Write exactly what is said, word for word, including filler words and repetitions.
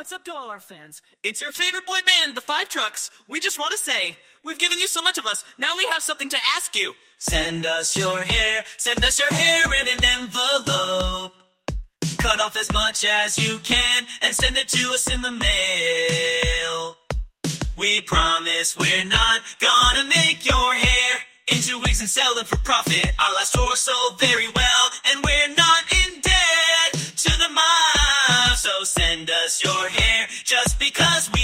what's up to all our fans? It's your favorite boy band, the Five Trucks. We just want to say, we've given you so much of us, now we have something to ask you. Send us your hair, send us your hair in an envelope. Cut off as much as you can, and send it to us in the mail. We promise we're not gonna make your hair into wigs and sell them for profit. Our last tour sold very well, and we're not in debt to the mob. So send us your hair just because we